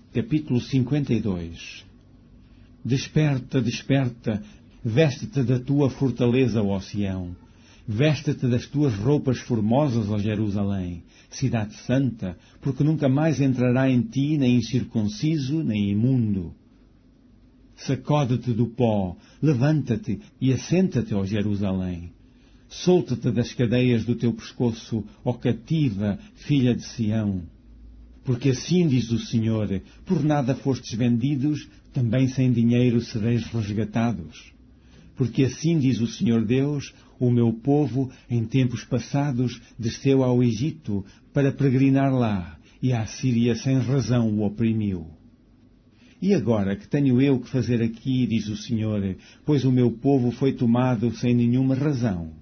Capítulo 52. Desperta, desperta, veste-te da tua fortaleza, ó Sião. Veste-te das tuas roupas formosas, ó Jerusalém, cidade santa, porque nunca mais entrará em ti nem incircunciso, nem imundo. Sacode-te do pó, levanta-te e assenta-te, ó Jerusalém. Solta-te das cadeias do teu pescoço, ó cativa, filha de Sião. Porque assim diz o Senhor, por nada fostes vendidos, também sem dinheiro sereis resgatados. Porque assim diz o Senhor Deus, o meu povo, em tempos passados, desceu ao Egito para peregrinar lá, e a Assíria sem razão o oprimiu. E agora que tenho eu que fazer aqui, diz o Senhor, pois o meu povo foi tomado sem nenhuma razão.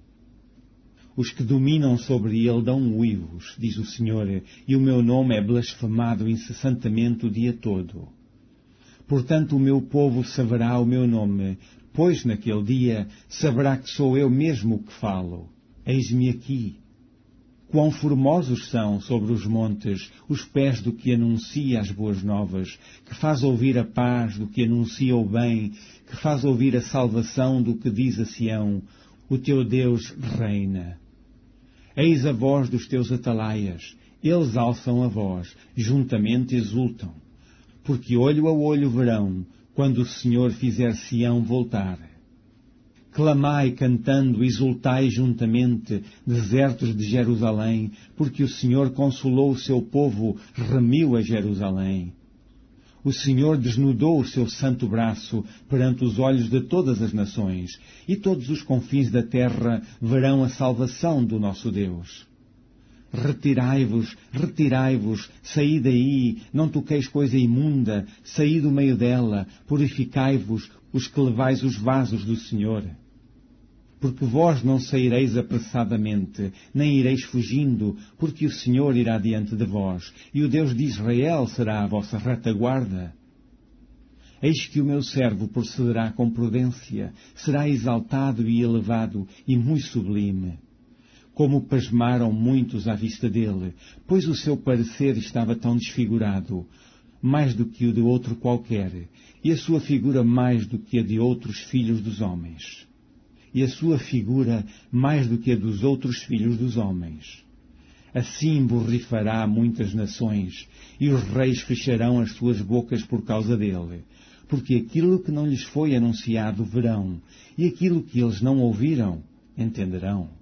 Os que dominam sobre ele dão uivos, diz o Senhor, e o meu nome é blasfemado incessantemente o dia todo. Portanto o meu povo saberá o meu nome, pois naquele dia saberá que sou eu mesmo que falo. Eis-me aqui. Quão formosos são sobre os montes os pés do que anuncia as boas novas, que faz ouvir a paz do que anuncia o bem, que faz ouvir a salvação do que diz a Sião, o teu Deus reina. Eis a voz dos teus atalaias, eles alçam a voz, juntamente exultam. Porque olho a olho verão, quando o Senhor fizer Sião voltar. Clamai cantando, exultai juntamente, desertos de Jerusalém, porque o Senhor consolou o seu povo, remiu a Jerusalém. O Senhor desnudou o seu santo braço perante os olhos de todas as nações, e todos os confins da terra verão a salvação do nosso Deus. Retirai-vos, retirai-vos, saí daí, não toqueis coisa imunda, saí do meio dela, purificai-vos, os que levais os vasos do Senhor. Porque vós não saireis apressadamente, nem ireis fugindo, porque o Senhor irá diante de vós, e o Deus de Israel será a vossa retaguarda. Eis que o meu servo procederá com prudência, será exaltado e elevado, e muito sublime. Como pasmaram muitos à vista dele, pois o seu parecer estava tão desfigurado, mais do que o de outro qualquer, e a sua figura mais do que a de outros filhos dos homens. E a sua figura mais do que a dos outros filhos dos homens. Assim borrifará muitas nações, e os reis fecharão as suas bocas por causa dele, porque aquilo que não lhes foi anunciado verão, e aquilo que eles não ouviram entenderão.